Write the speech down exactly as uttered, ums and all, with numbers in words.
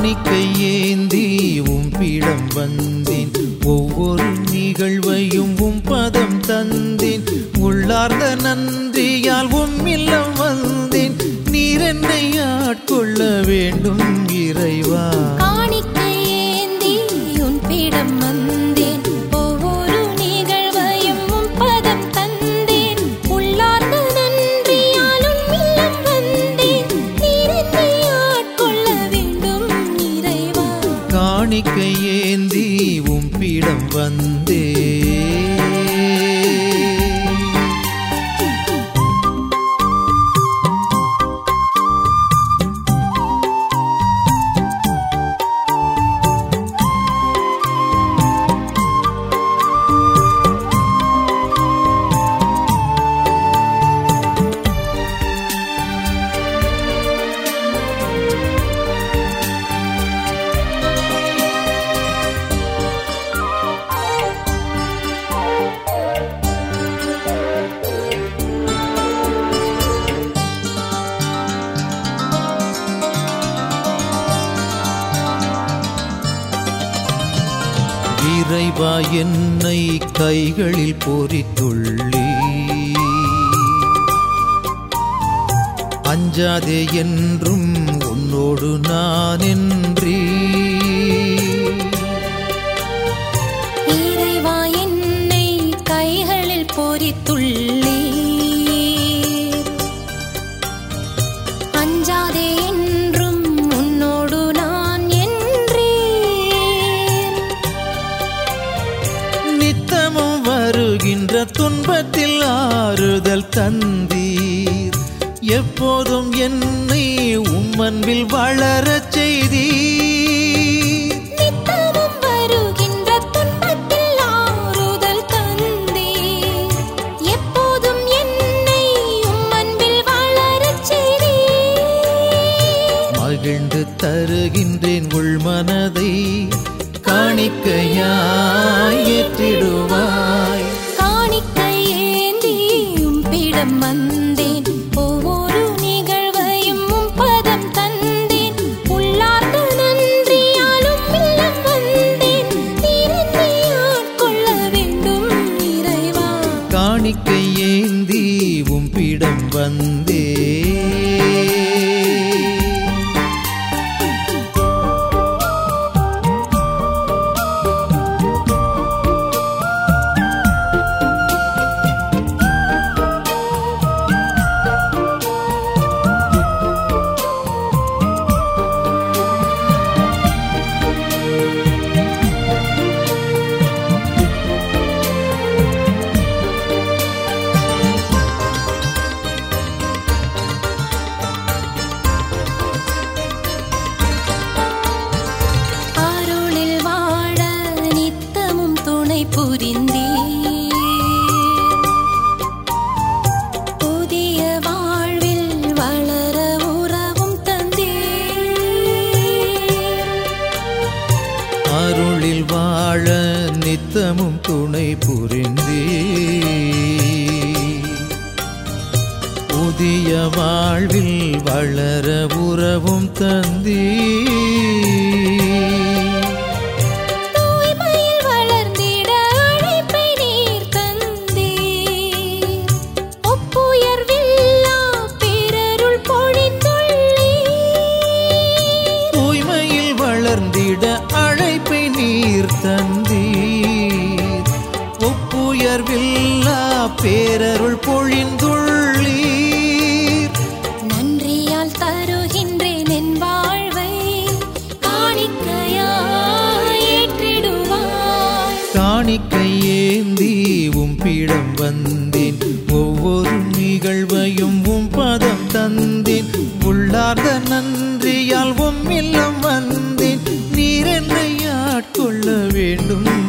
காணிக்கை ஏந்தி உம் பீடம் வந்தேன், ஒவ்வொரு நிகழ்வையும் உம் பதம் தந்தேன், உள்ளார்ந்த நன்றியால் உம் இல்லம் வந்தேன், நீர் என்னை ஆட்கொள்ள வேண்டும் இறைவா. காணிக்கை ஏந்தி உன் பீடம் வந்தேன், ஒவ்வொரு நிகழ்வையும் உம் பதம் தந்தேன், உள்ளார்ந்த நன்றியால் உம் இல்லம் வந்தேன், நீர் என்னை ஆட்கொள்ள வேண்டும் இறைவா. காணிக்கை ஏந்தி உம் பீடம் வந்தேன். இறைவா, என்னை கைகளில் பொறித்துள்ளி, அஞ்சாதே என்றும் உன்னோடு நான் என்றே. இறைவா, என்னை கைகளில் பொறித்துள்ளி, அஞ்சாதே என்றும் உன்னோடு நான் என்றேன். நித்தமும் வருகின்ற துன்பத்தில் ஆறுதல் தந்தீர், எப்போதும் என்னை உம் அன்பில் வளரச் செய்தீர். நித்தமும் வருகின்ற துன்பத்தில் ஆறுதல் தந்தீர், எப்போதும் என்னை உம் அன்பில் வளரச் செய்தீர். மகிழ்ந்து தருகின்றேன் உள் மனதை, காணிக்கையாய் ஏற்றிடுவாய். காணிக்கை ஏந்தி உம் பீடம் வந்தேன், ஒவ்வொரு நிகழ்வையும் உம் பதம் தந்தேன், உள்ளார்ந்த நன்றியாலும் இல்லம் வந்தேன், நீர் என்னை ஆட்கொள்ள வேண்டும் இறைவா. காணிக்கை ஏந்தி உம் பீடம் வந்தே. அருளில் வாழ நித்தமும் துணை புரிந்தீர், புதிய வாழ்வில் வளர உறவும் தந்தீர். அருளில் வாழ நித்தமும் துணை புரிந்தே, புதிய வாழ்வில் வளர உறவும் தந்தே. தூய்மையில் வளர்ந்திட அழைப்பை நீர் தந்தீர், ஒப்புயர்வில்லா பேரருள் பொழிந்துள்ளீர். தூய்மையில் வளர்ந்திட அழைப்பை நீர் தந்தீர், ஒப்புயர்வில்லா பேரருள் பொழிந்துள்ளீர். நன்றியால் தருகின்றேன் என் வாழ்வை, காணிக்கையாய் ஏற்றிடுவாய். காணிக்கை ஏந்தி உம் பீடம் வந்தேன், ஒவ்வொரு நிகழ்வையும் உம் பதம் தந்தேன், உள்ளார்ந்த நன்றியால் உம் இல்லம் வந்தேன், நீர் என்னை ஆட்கொள்ள வேண்டும்